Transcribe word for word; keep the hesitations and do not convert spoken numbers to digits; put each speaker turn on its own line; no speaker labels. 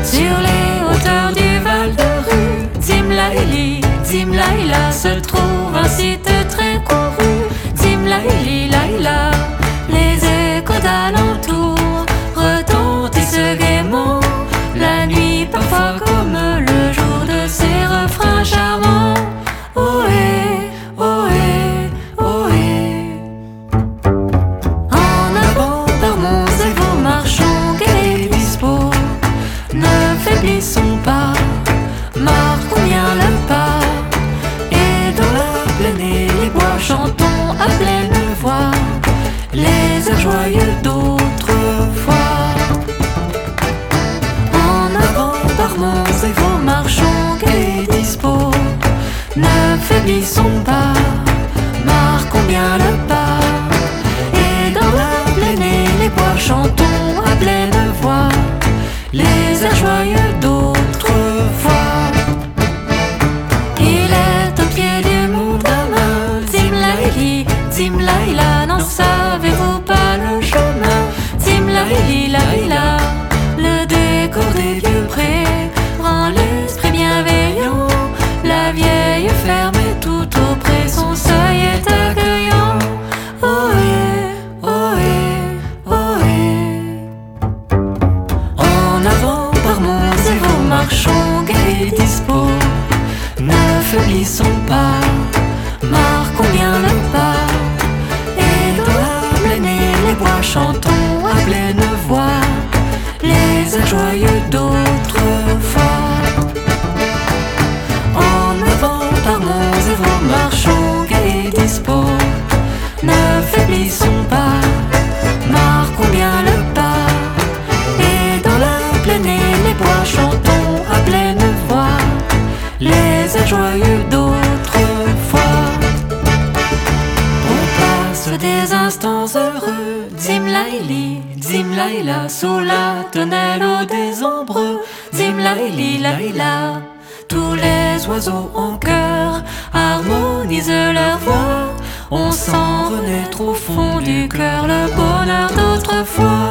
Sur les hauteurs du Val de Rue, Zimlaïli, Zimlaïla, se trouve un site très couru. Zimlaïli, Laïla, les échos d'alentour retentissent gaiement, la nuit parfois comme le jour de ces refrains charmants. Ohé, ohé, ohé. En avant par monts et vos marchons gais et dispos, ne faiblissons pas, marquons bien le pas. Et dans la plaine et les bois, chantons à pleine voix les airs joyeux d'autrefois. En avant par monts et vos marchons gais et dispos, ne faiblissons pas, marquons bien le pas. Et dans la plaine et les bois, chantons à pleine voix les airs joyeux d'autrefois. Il est au pied du mont Damin, Zimlaïli, Zimlaïla, n'en savez-vous pas le chemin? Zimlaïli, Laïla, le décor des vieux prés rend l'esprit bienveillant. La vieille ferme est tout auprès, son seuil est accueillant. Ohé, ohé, ohé. En avant par monts et vos marchons gais et dispos, ne faiblissons pas, marquons bien le pas. Et dans la plaine et les bois, chantons à pleine voix les airs joyeux d'autrefois. En avant par monts et vos marchons gais et dispos, ne faiblissons pas, marquons bien le pas. Et dans la plaine et les bois, chantons à pleine voix les airs joyeux d'autrefois. On passe des instants heureux, Zimlaïli, Zimlaïla, sous la tonnelle au désembreux. Zimlaïli, Laïla, tous les oiseaux en chœur harmonisent leur voix. On sent renaître au fond du cœur le bonheur d'autrefois.